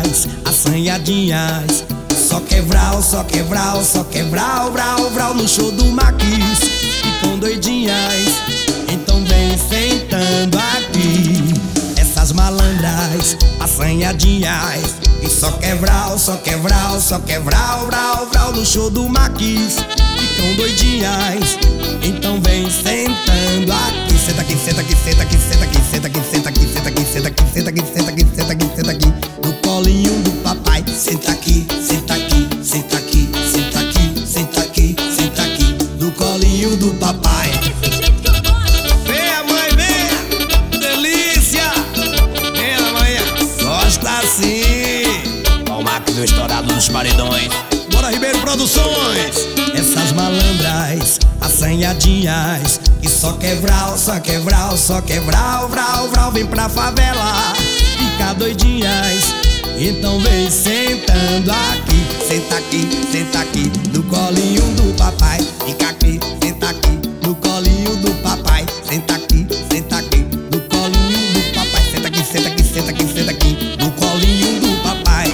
malandras, assanhadinhas. Só quebral, só quebral, só quebral, vral, vral no show do Maquis. Ficam doidinhas, então vem sentando aqui. Essas malandras, assanhadinhas. E só quebral, só quebral, só quebral, vral, vral no show do Maquis. Ficam doidinhas, então vem sentando aqui. Senta aqui, senta aqui, senta aqui, senta aqui, senta aqui, senta aqui, senta aqui, senta aqui, senta aqui, senta aqui, senta aqui, senta aqui, no colinho do papai. Senta aqui, senta aqui, senta aqui, senta aqui, senta aqui, senta aqui, no colinho do papai. Venha, mãe, venha, delícia. Venha, mãe, gosta assim. Ó o Max estourado nos paredões. Bora, Ribeiro Produções. Essas malandras, assanhadinhas. E só quebral, só quebral, só quebral, vral, vral. Vem pra favela, fica doidinhas, então vem sentando aqui. Senta aqui, senta aqui, no colinho do papai. Fica aqui, senta aqui, no colinho do papai. Senta aqui, no colinho do papai. Senta aqui, senta aqui, senta aqui, senta aqui, no colinho do papai.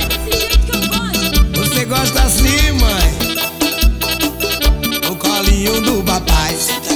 Você gosta assim, mãe? No colinho do papai.